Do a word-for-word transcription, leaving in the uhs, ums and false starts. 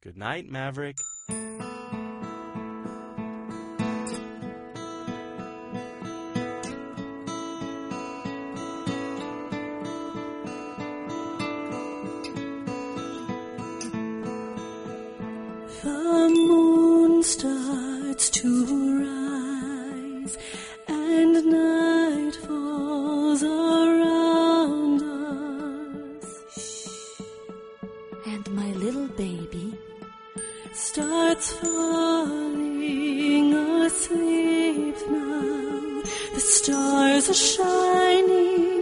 Good night, Maverick. The moon starts to rise, and night falls around us. And my little baby starts falling asleep now. The stars are shining